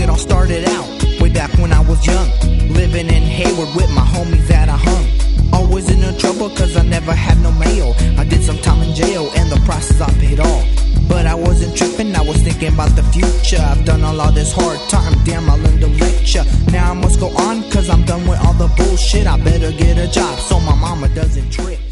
it all started out way back when I was young, living in Hayward with my homies that I hung. Always in no trouble cause I never had no mail. I did some time in jail and the prices I paid all. But I wasn't tripping, I was thinking about the future. I've done all of this hard time, damn I learned a lecture. Now I must go on cause I'm done with all the bullshit. I better get a job so my mama doesn't trip.